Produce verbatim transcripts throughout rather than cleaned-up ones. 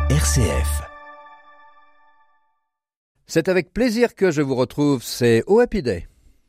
R C F. C'est avec plaisir que je vous retrouve, c'est Oh Happy Day.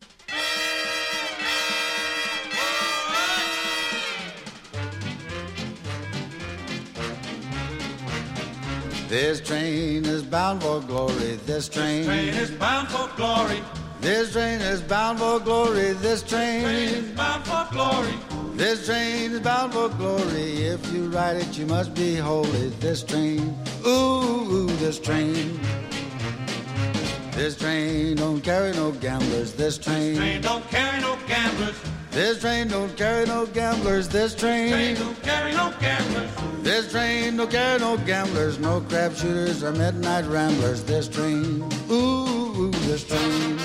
This train is bound for glory, this train. This train is bound for glory. This train is bound for glory, this train. This train is bound for glory. This train is bound for glory. If you ride it, you must be holy. This train, ooh, ooh, this train. This train don't carry no gamblers. This train. This train don't carry no gamblers. This train don't carry no gamblers. This train. This train don't carry no gamblers. This train don't carry no gamblers, no crap shooters or midnight ramblers. This train, ooh, ooh, this train.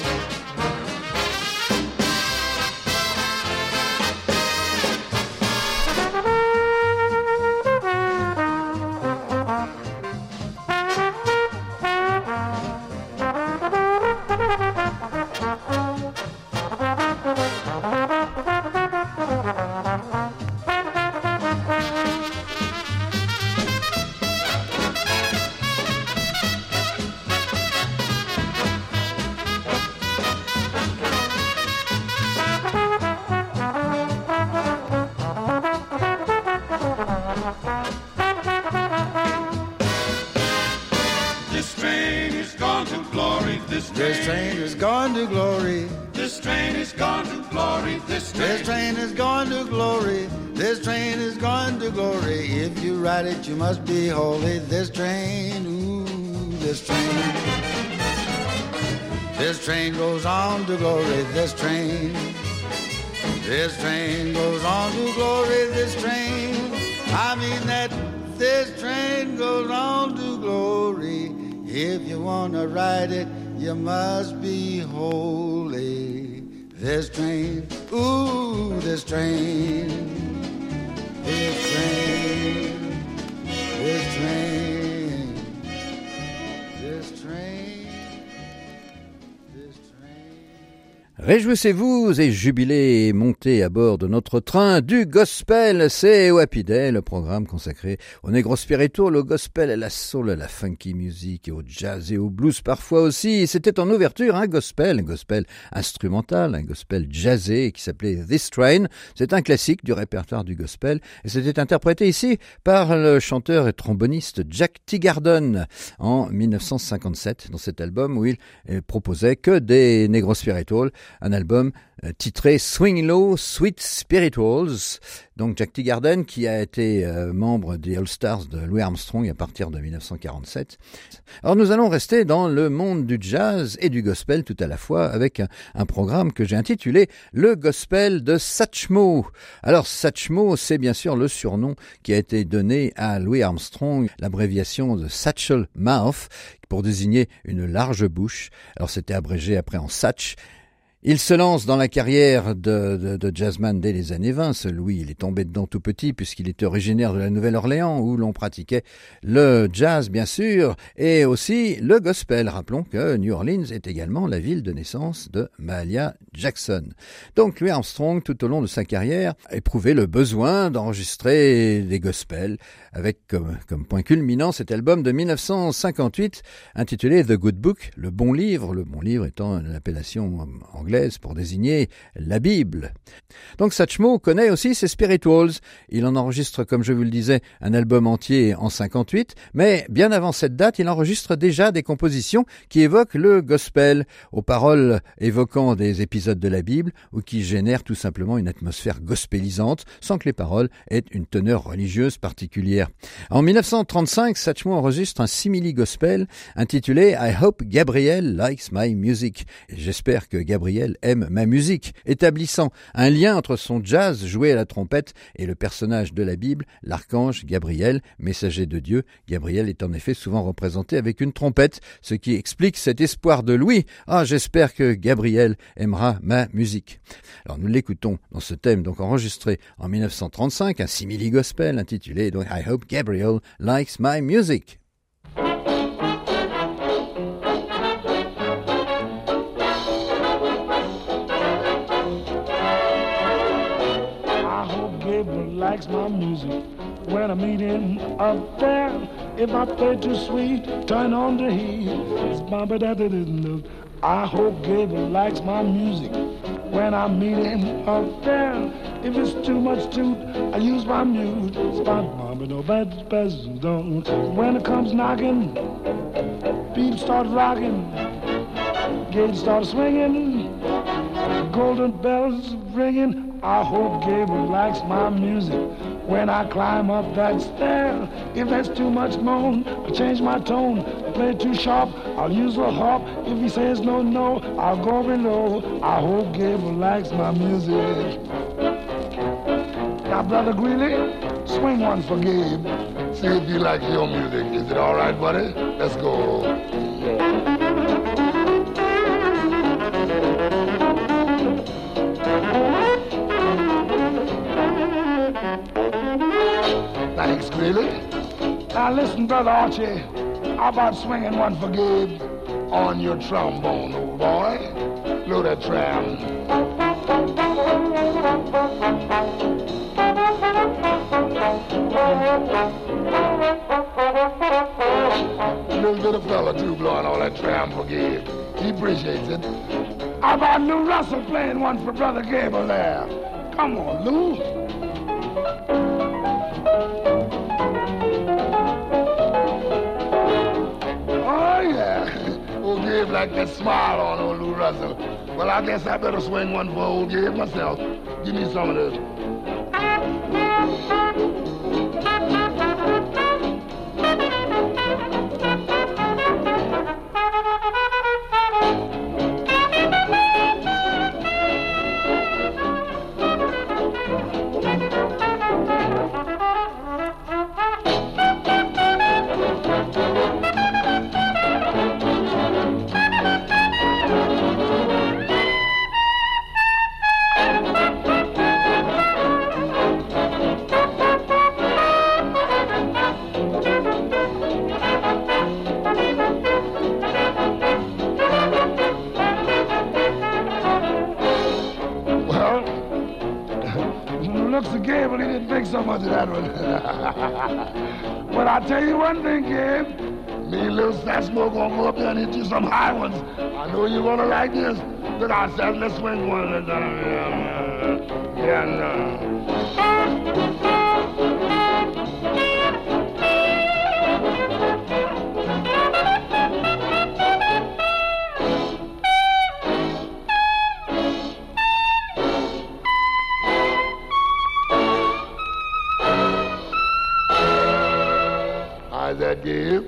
This train is gone to glory. This train. This train is gone to glory. This train is gone to glory. This train. This train is gone to glory. This train is gone to glory. If you ride it, you must be holy. This train, ooh, this train. This train goes on to glory. This train. This train goes on to glory. This train. I mean that this train goes on to glory. If you want to ride it, you must be holy. This train, ooh, this train, this train, this train, this train, this train. Réjouissez-vous et jubilez et montez à bord de notre train du gospel. C'est Oh Happy Day, le programme consacré au negro spiritual, au gospel, à la soul, à la funky music, et au jazz et au blues parfois aussi. C'était en ouverture un gospel, un gospel instrumental, un gospel jazzé qui s'appelait This Train. C'est un classique du répertoire du gospel et c'était interprété ici par le chanteur et tromboniste Jack Teagarden en dix-neuf cent cinquante-sept dans cet album où il proposait que des negro spiritual. Un album euh, titré Swing Low, Sweet Spirituals. Donc Jack Teagarden qui a été euh, membre des All Stars de Louis Armstrong à partir de dix-neuf cent quarante-sept. Alors nous allons rester dans le monde du jazz et du gospel tout à la fois avec un, un programme que j'ai intitulé Le Gospel de Satchmo. Alors Satchmo, c'est bien sûr le surnom qui a été donné à Louis Armstrong, l'abréviation de Satchel Mouth pour désigner une large bouche. Alors c'était abrégé après en Satch. Il se lance dans la carrière de, de, de jazzman dès les années vingt. Ce Louis, il est tombé dedans tout petit puisqu'il était originaire de la Nouvelle-Orléans où l'on pratiquait le jazz bien sûr et aussi le gospel. Rappelons que New Orleans est également la ville de naissance de Mahalia Jackson. Donc Louis Armstrong, tout au long de sa carrière, a éprouvé le besoin d'enregistrer des gospels avec comme, comme point culminant cet album de dix-neuf cent cinquante-huit intitulé The Good Book, le bon livre, le bon livre étant une appellation anglaise pour désigner la Bible. Donc Satchmo connaît aussi ses spirituals. Il en enregistre, comme je vous le disais, un album entier en cinquante-huit, mais bien avant cette date, il enregistre déjà des compositions qui évoquent le gospel, aux paroles évoquant des épisodes de la Bible ou qui génèrent tout simplement une atmosphère gospelisante sans que les paroles aient une teneur religieuse particulière. En dix-neuf cent trente-cinq, Satchmo enregistre un simili-gospel intitulé I Hope Gabriel Likes My Music. Et j'espère que Gabriel aime ma musique, établissant un lien entre son jazz joué à la trompette et le personnage de la Bible, l'archange Gabriel, messager de Dieu. Gabriel est en effet souvent représenté avec une trompette, ce qui explique cet espoir de Louis. Ah, j'espère que Gabriel aimera ma musique. Alors nous l'écoutons dans ce thème donc enregistré en dix-neuf cent trente-cinq, un simili-gospel intitulé donc I Hope Gabriel Likes My Music. Likes my music when I meet him up there If I play too sweet, turn on the heat. I hope Gabriel likes my music when I meet him up there. If it's too much toot, I use my mute. When it comes knocking, people start rocking, gates start swinging, golden bells ringing. I hope Gabriel likes my music when I climb up that stair. If there's too much moan, I change my tone. I play too sharp, I'll use a harp. If he says no, no, I'll go below. I hope Gabriel likes my music. Now, Brother Greeley, swing one for Gabe. See if he likes your music. Is it all right, buddy? Let's go. Thanks, Greeley. Now listen, Brother Archie, how about swinging one for Gabe on your trombone, old boy? Blow that tram. Little bit of fella, too, blowing all that tram for Gabe. He appreciates it. How about Lou Russell playing one for Brother Gable there? Come on, Lou. Oh, yeah. Old Gabe like that smile on old Lou Russell. Well, I guess I better swing one for old Gabe myself. Give me some of this. So much of that one. But I'll tell you one thing, Gabe. Me and little Satchmo gonna go up there and hit you some high ones. I know you're gonna like this. Look, I said, let's swing one. Yeah, no. That Gabe?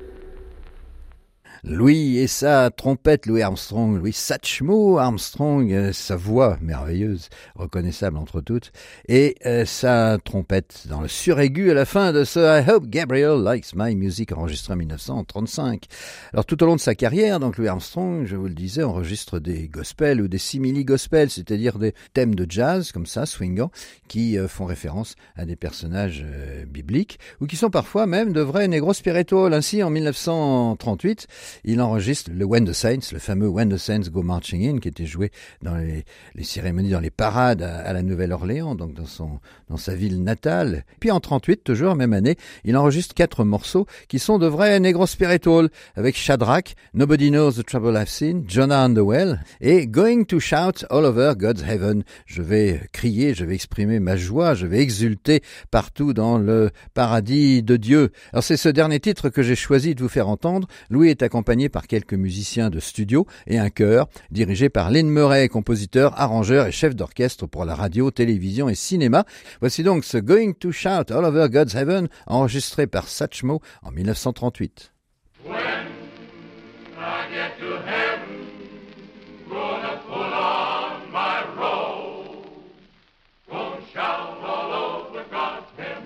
Louis et sa trompette, Louis Armstrong, Louis Satchmo Armstrong, euh, sa voix merveilleuse, reconnaissable entre toutes, et euh, sa trompette dans le suraigu à la fin de ce I Hope Gabriel Likes My Music, enregistré en dix-neuf cent trente-cinq. Alors tout au long de sa carrière, donc Louis Armstrong, je vous le disais, enregistre des gospels ou des simili-gospels, c'est-à-dire des thèmes de jazz, comme ça, swingants, qui euh, font référence à des personnages euh, bibliques, ou qui sont parfois même de vrais negro spirituals. Ainsi, en dix-neuf cent trente-huit, il enregistre le When the Saints, le fameux When the Saints Go Marching In, qui était joué dans les, les cérémonies, dans les parades à, à la Nouvelle-Orléans, donc dans son, dans sa ville natale. Puis en trente-huit, toujours même année, il enregistre quatre morceaux qui sont de vrais negro spirituals, avec Shadrach, Nobody Knows the Trouble I've Seen, Jonah and the Well, et Going to Shout All Over God's Heaven. Je vais crier, je vais exprimer ma joie, je vais exulter partout dans le paradis de Dieu. Alors c'est ce dernier titre que j'ai choisi de vous faire entendre. Louis est accompagné par quelques musiciens de studio et un chœur dirigé par Lynn Murray, compositeur, arrangeur et chef d'orchestre pour la radio, télévision et cinéma. Voici donc ce Going to Shout All Over God's Heaven, enregistré par Satchmo en dix-neuf cent trente-huit. When I get to heaven, gonna pull on my robe, gonna shout all over God's heaven,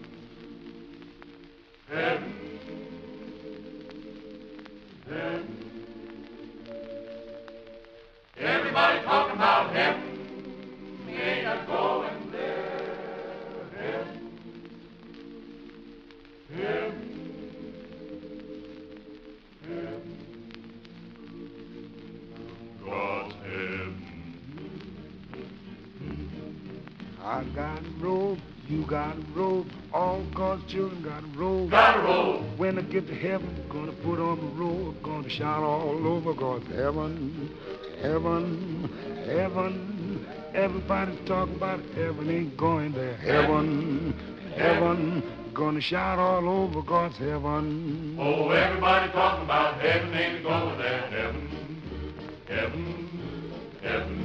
heaven. Heaven. Everybody talking about heaven, ain't a going there. Heaven, heaven, heaven, God's heaven. I got a robe, you got a robe, all All God's children gotta roll. Gotta roll. When they get to heaven, gonna put on the roll, gonna shout all over God's heaven, heaven, heaven. Everybody's talking about heaven, ain't going there. Heaven, heaven, gonna shout all over God's heaven. Oh, everybody talking about heaven, ain't going there. Heaven, heaven, heaven.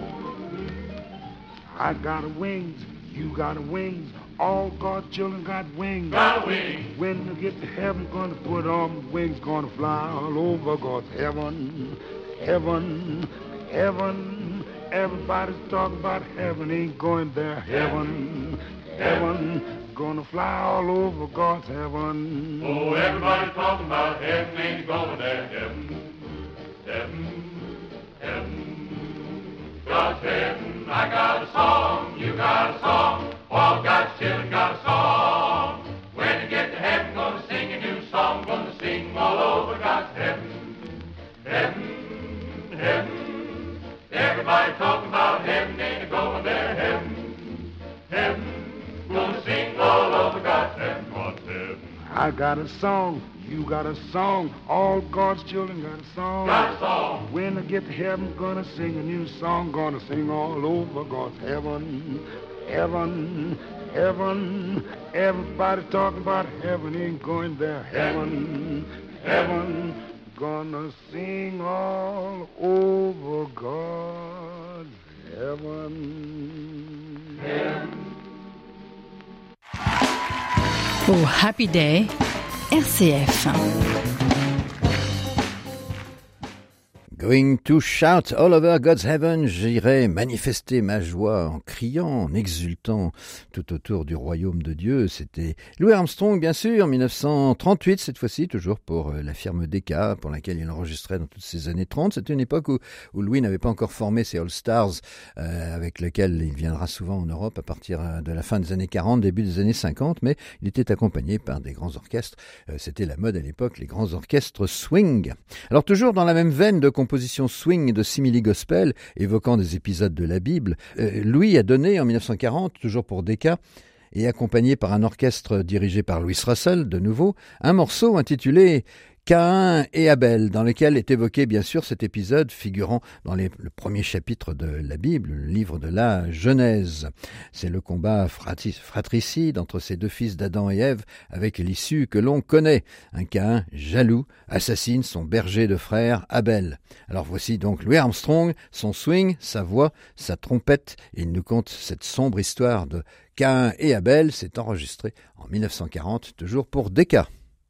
I got wings, you got wings. All God's children got wings. Got wings. When they get to heaven, gonna put on wings, gonna fly all over God's heaven, heaven, heaven. Everybody's talking about heaven, ain't going there. Heaven, heaven, gonna fly all over God's heaven. Oh, everybody talking about heaven, ain't going there. Heaven, heaven, heaven. God's heaven, I got a song, you got a song. All God's children got a song. When you get to heaven, gonna sing a new song, gonna sing all over God's heaven, heaven, heaven. Everybody talking about heaven, ain't going there. Heaven, heaven, gonna sing all over God's heaven, God's heaven. I got a song, you got a song. All God's children got a song. Got a song. When I get to heaven, gonna sing a new song, gonna sing all over God's heaven, heaven, heaven. Everybody talking about heaven, ain't going there. Heaven, heaven, gonna sing all over God's heaven. Heaven. Au Happy Day, R C F. Going to shout all over God's heaven, j'irai manifester ma joie en criant, en exultant tout autour du royaume de Dieu. C'était Louis Armstrong, bien sûr, dix-neuf cent trente-huit, cette fois-ci, toujours pour la firme Decca, pour laquelle il enregistrait dans toutes ces années trente. C'était une époque où, où Louis n'avait pas encore formé ses All Stars, euh, avec lesquels il viendra souvent en Europe à partir de la fin des années quarante, début des années cinquante, mais il était accompagné par des grands orchestres. Euh, c'était la mode à l'époque, les grands orchestres swing. Alors, toujours dans la même veine de composition swing de simili gospel, évoquant des épisodes de la Bible, euh, Louis a donné en dix-neuf cent quarante, toujours pour Decca, et accompagné par un orchestre dirigé par Louis Russell, de nouveau, un morceau intitulé Caïn et Abel, dans lequel est évoqué bien sûr cet épisode figurant dans les, le premier chapitre de la Bible, le livre de la Genèse. C'est le combat fratricide entre ces deux fils d'Adam et Ève, avec l'issue que l'on connaît. Un Caïn jaloux assassine son berger de frère Abel. Alors voici donc Louis Armstrong, son swing, sa voix, sa trompette, et il nous conte cette sombre histoire de Caïn et Abel. C'est enregistré en dix-neuf cent quarante, toujours pour Decca.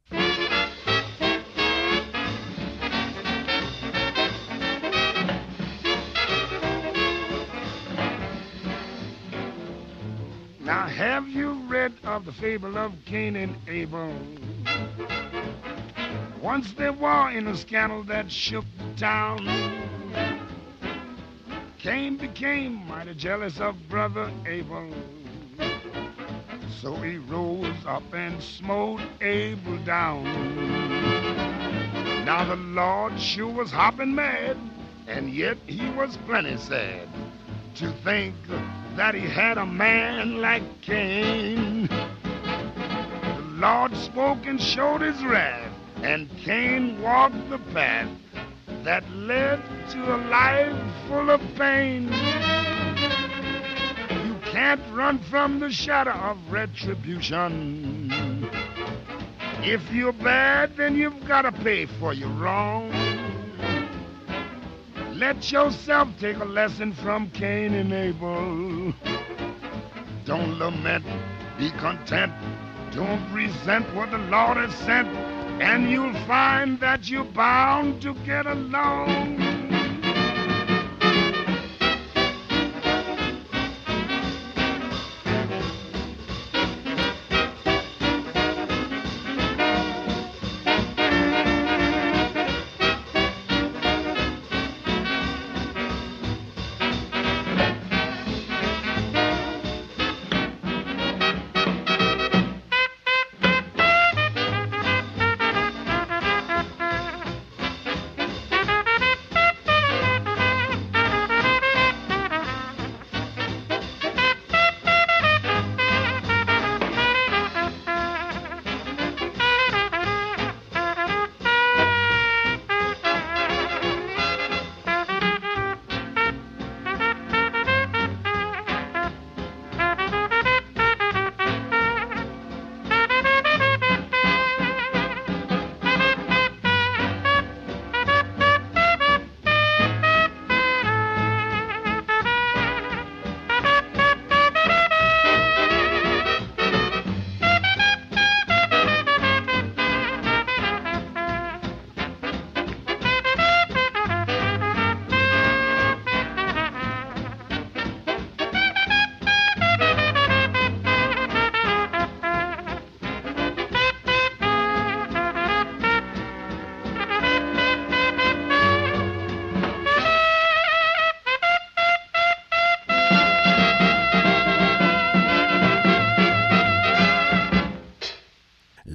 Now, have you read of the fable of Cain and Abel? Once there was in a scandal that shook the town. Cain became mighty jealous of brother Abel. So he rose up and smote Abel down. Now the Lord sure was hopping mad, and yet he was plenty sad to think that he had a man like Cain. The Lord spoke and showed his wrath, and Cain walked the path that led to a life full of pain. You can't run from the shadow of retribution. If you're bad, then you've got to pay for your wrong. Let yourself take a lesson from Cain and Abel. Don't lament, be content. Don't resent what the Lord has sent, and you'll find that you're bound to get along.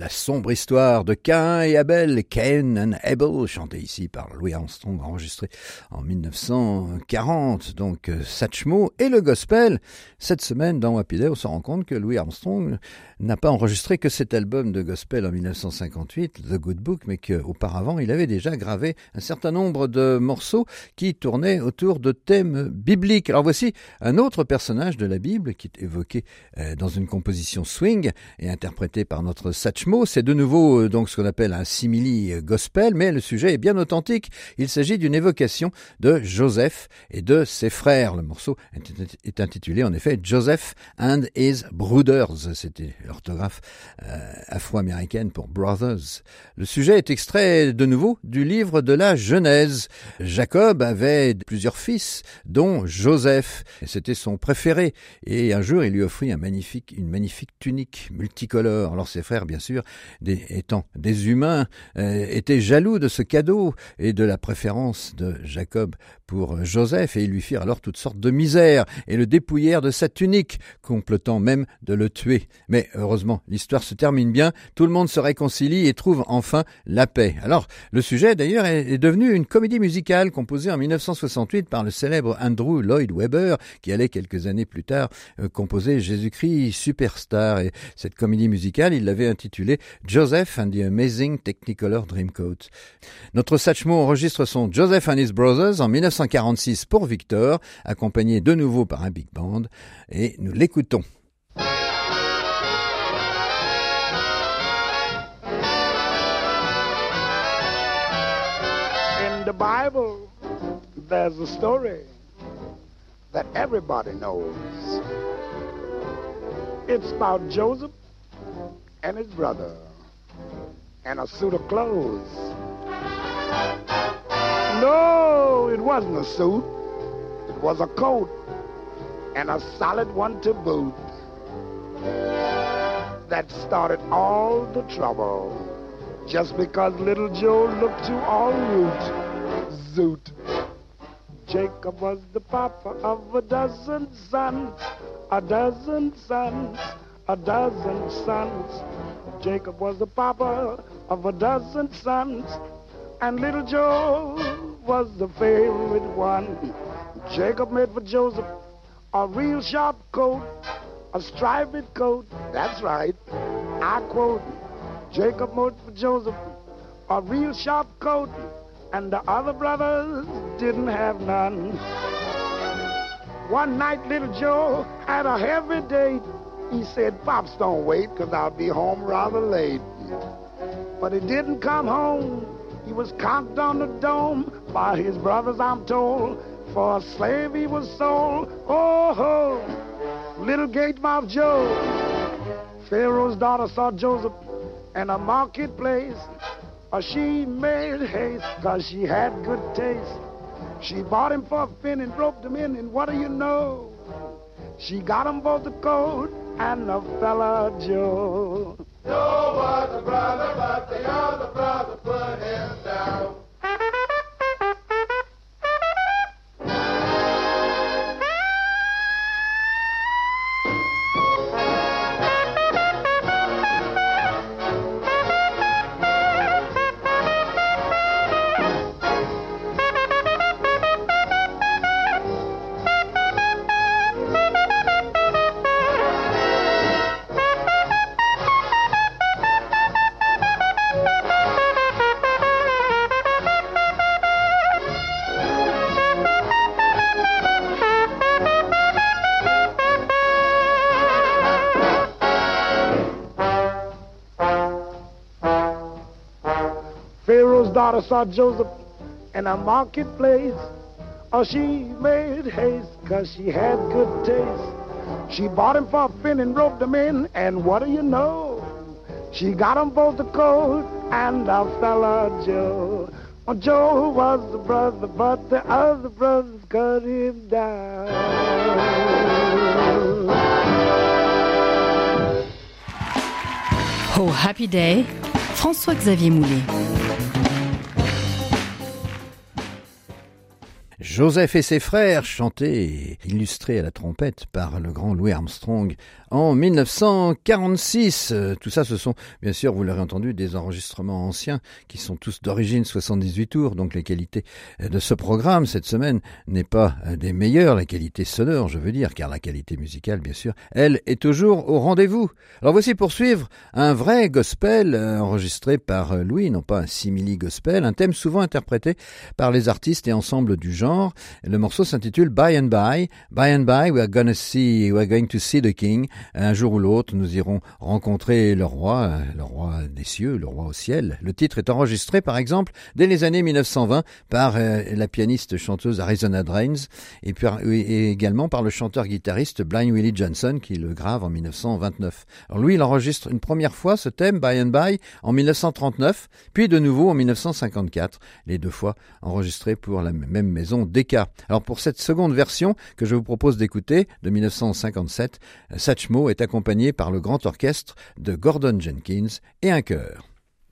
La sombre histoire de Caïn et Abel, Cain and Abel, chanté ici par Louis Armstrong, enregistré en dix-neuf cent quarante, donc euh, Satchmo et le gospel. Cette semaine, dans Happy Day, on se rend compte que Louis Armstrong n'a pas enregistré que cet album de gospel en dix-neuf cent cinquante-huit, The Good Book, mais qu'auparavant, il avait déjà gravé un certain nombre de morceaux qui tournaient autour de thèmes bibliques. Alors voici un autre personnage de la Bible qui est évoqué euh, dans une composition swing et interprété par notre Satchmo. C'est de nouveau euh, donc ce qu'on appelle un simili gospel, mais le sujet est bien authentique. Il s'agit d'une évocation de Joseph et de ses frères. Le morceau est intitulé en effet Joseph and his Brothers. C'était l'orthographe euh, afro-américaine pour Brothers. Le sujet est extrait de nouveau du livre de la Genèse. Jacob avait plusieurs fils, dont Joseph. C'était son préféré. Et un jour, il lui offrit un magnifique, une magnifique tunique multicolore. Alors ses frères, bien sûr, des, étant des humains, euh, étaient jaloux de ce cadeau et de la préférence de Jacob pour Joseph, et ils lui firent alors toutes sortes de misères et le dépouillèrent de sa tunique, complotant même de le tuer. Mais heureusement, l'histoire se termine bien, tout le monde se réconcilie et trouve enfin la paix. Alors, le sujet d'ailleurs est devenu une comédie musicale composée en dix-neuf cent soixante-huit par le célèbre Andrew Lloyd Webber, qui allait quelques années plus tard euh, composer Jésus-Christ Superstar. Et cette comédie musicale, il l'avait intitulée Joseph and the Amazing Technicolor Dreamcoat. Notre Satchmo enregistre son Joseph and His Brothers en dix-neuf cent quarante-six pour Victor, accompagné de nouveau par un big band, et nous l'écoutons. In the Bible, there's a story that everybody knows. It's about Joseph and his brother and a suit of clothes. No, it wasn't a suit. It was a coat, and a solid one to boot. That started all the trouble, just because little Joe looked too all root. Zoot. Jacob was the papa of a dozen sons, a dozen sons, a dozen sons. Jacob was the papa of a dozen sons, and little Joe was the favorite one. Jacob made for Joseph a real sharp coat, a striped coat. That's right, I quote. Jacob made for Joseph a real sharp coat, and the other brothers didn't have none. One night little Joe had a heavy date. He said, Pops, don't wait, 'cause I'll be home rather late. But he didn't come home. He was conked on the dome by his brothers, I'm told. For a slave he was sold. Oh, ho, little gate-mouthed Joe. Pharaoh's daughter saw Joseph in a marketplace. Oh, she made haste, 'cause she had good taste. She bought him for a fin and roped him in, and what do you know? She got him both a coat and a fella Joe. Joe was a brother, but the other brother put him down. Daughter saw Joseph in a marketplace. Oh, she made haste, 'cause she had good taste. She bought him for a fin and roped him in, and what do you know? She got him both a coat and a fella Joe. Oh, Joe was the brother, but the other brothers cut him down. Oh, Happy Day, François-Xavier Moulet. Joseph et ses frères, chantés et illustrés à la trompette par le grand Louis Armstrong en mille neuf cent quarante-six. Tout ça, ce sont, bien sûr, vous l'aurez entendu, des enregistrements anciens qui sont tous d'origine soixante-dix-huit tours. Donc les qualités de ce programme cette semaine n'est pas des meilleures, la qualité sonore, je veux dire, car la qualité musicale, bien sûr, elle est toujours au rendez-vous. Alors voici pour suivre un vrai gospel enregistré par Louis, non pas un simili gospel, un thème souvent interprété par les artistes et ensembles du genre. Le morceau s'intitule By and By. By and by, we are gonna see, we are going to see the King. Un jour ou l'autre, nous irons rencontrer le roi, le roi des cieux, le roi au ciel. Le titre est enregistré, par exemple, dès les années mille neuf cent vingt par euh, la pianiste chanteuse Arizona Drains et, puis, et également par le chanteur-guitariste Blind Willie Johnson qui le grave en mille neuf cent vingt-neuf. Alors lui, il enregistre une première fois ce thème By and By en mille neuf cent trente-neuf, puis de nouveau en mille neuf cent cinquante-quatre, les deux fois enregistrés pour la même maison Decca. Alors pour cette seconde version que je vous propose d'écouter de mille neuf cent cinquante-sept, Satchmo est accompagné par le grand orchestre de Gordon Jenkins et un chœur.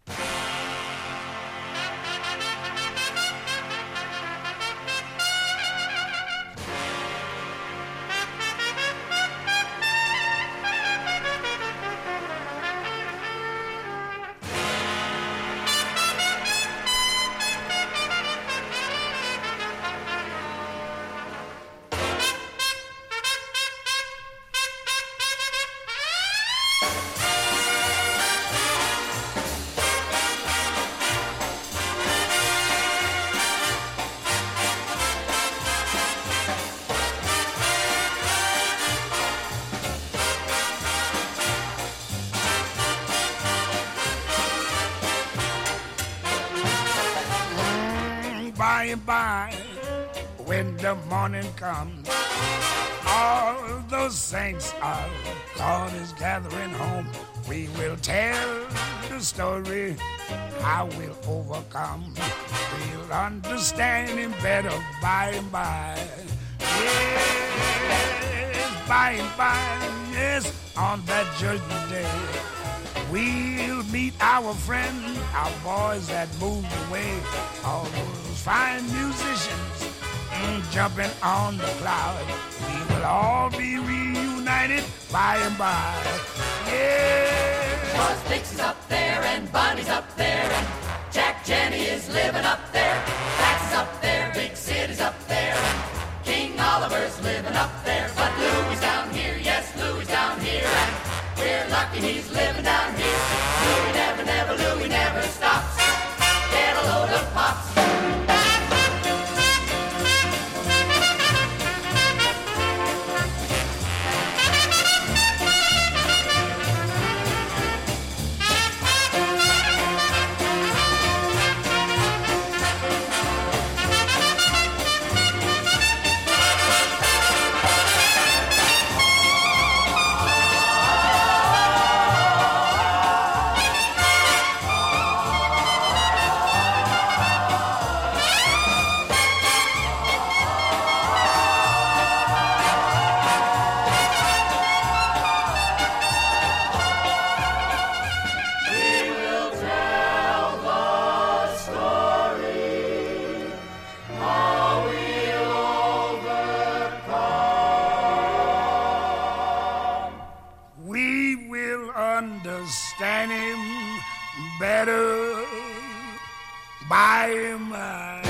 By and by, when the morning comes, all those saints of God is gathering home. We will tell the story how we'll overcome. We'll understand him better by and by. Yes, by and by, yes, on that judgment day. We'll meet our friends, our boys that moved away, all those fine musicians mm, jumping on the cloud. We will all be reunited by and by. Yeah. Cause Dixie's up there and Bonnie's up there and Jack Jenny is living up there. Max is up there, Big City's up there and King Oliver's living up there. But Louie's down here, yes, Louie's down here and we're lucky he's living down here. Louie never, never, Louie never stops. Get a load of pops. Understand him better by and by.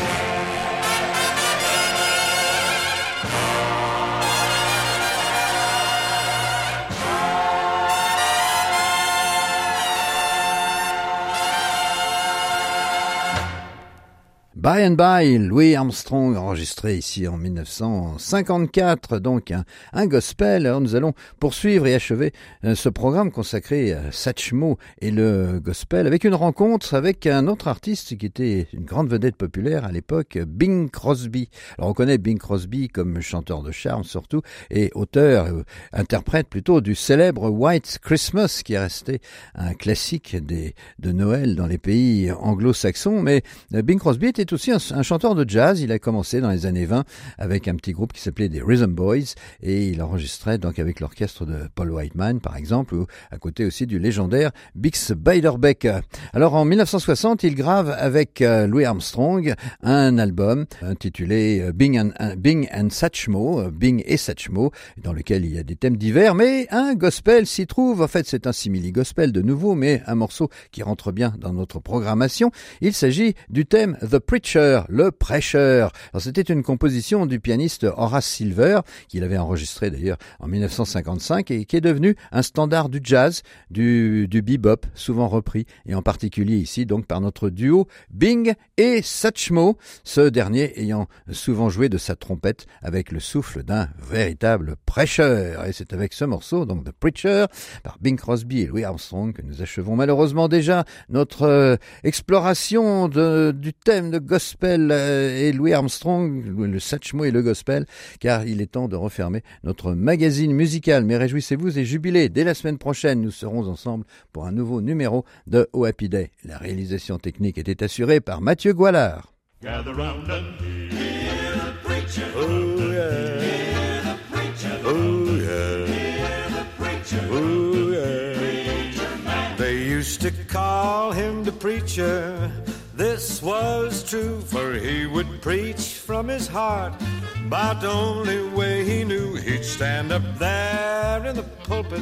By and By, Louis Armstrong, enregistré ici en mille neuf cent cinquante-quatre, donc un, un gospel. Alors nous allons poursuivre et achever euh, ce programme consacré à Satchmo et le gospel avec une rencontre avec un autre artiste qui était une grande vedette populaire à l'époque, Bing Crosby. Alors on connaît Bing Crosby comme chanteur de charme surtout et auteur, euh, interprète plutôt du célèbre White Christmas qui est resté un classique des, de Noël dans les pays anglo-saxons. Mais euh, Bing Crosby était aussi aussi un, un chanteur de jazz. Il a commencé dans les années vingt avec un petit groupe qui s'appelait des Rhythm Boys et il enregistrait donc avec l'orchestre de Paul Whiteman par exemple, ou à côté aussi du légendaire Bix Beiderbecke. Alors en dix-neuf cent soixante, il grave avec euh, Louis Armstrong un album intitulé euh, Bing and, Bing and Satchmo, euh, Bing et Satchmo, dans lequel il y a des thèmes divers, mais un gospel s'y trouve. En fait, c'est un simili-gospel de nouveau, mais un morceau qui rentre bien dans notre programmation. Il s'agit du thème The Preacher, le prêcheur. Alors, c'était une composition du pianiste Horace Silver, qu'il avait enregistré d'ailleurs en dix-neuf cent cinquante-cinq et qui est devenu un standard du jazz, du, du bebop, souvent repris, et en particulier ici donc par notre duo Bing et Satchmo, ce dernier ayant souvent joué de sa trompette avec le souffle d'un véritable prêcheur. Et c'est avec ce morceau, donc The Preacher, par Bing Crosby et Louis Armstrong, que nous achevons malheureusement déjà notre euh, exploration de, du thème de gospel euh, et Louis Armstrong, le Satchmo et le gospel, car il est temps de refermer notre magazine musical. Mais réjouissez-vous et jubilez, dès la semaine prochaine, nous serons ensemble pour un nouveau numéro de Oh Happy Day. La réalisation technique était assurée par Mathieu Goualard. Gather round and hear the preacher. Oh yeah. Hear the preacher. Oh yeah. Hear the preacher. Oh yeah. Preacher man. They used to call him the preacher. This was true, for he would preach from his heart. About the only way he knew. He'd stand up there in the pulpit,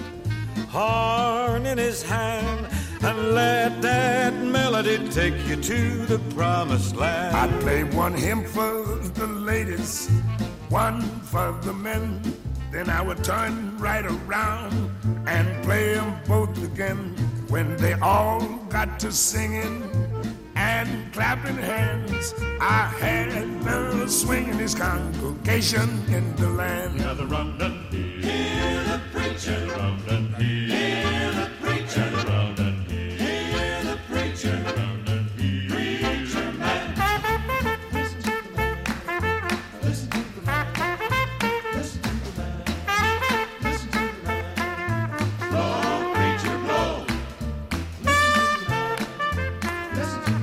horn in his hand, and let that melody take you to the promised land. I'd play one hymn for the ladies, one for the men. Then I would turn right around and play them both again. When they all got to singing and clapping hands, I had the swingingest congregation in the land. Gather round and hear the preacher. Gather round and hear the preacher. Gather round and hear the preacher. Gather round and hear preacher man. Listen to the man. Listen to the man. Listen to the man. Listen to the man. Blow, preacher, blow. Listen to the man. Listen to the man.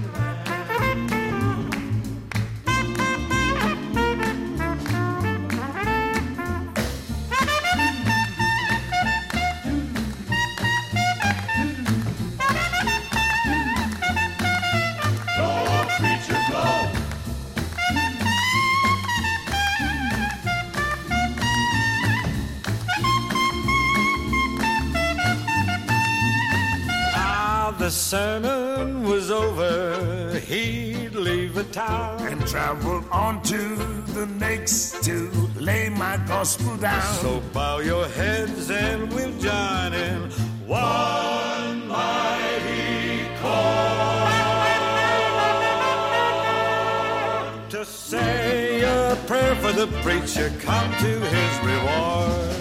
Blow, preacher, blow. Now the sermon was over, he'd leave the town. And travel on to the next to lay my gospel down. So bow your heads and we'll join in one mighty chord to say a prayer for the preacher, come to his reward.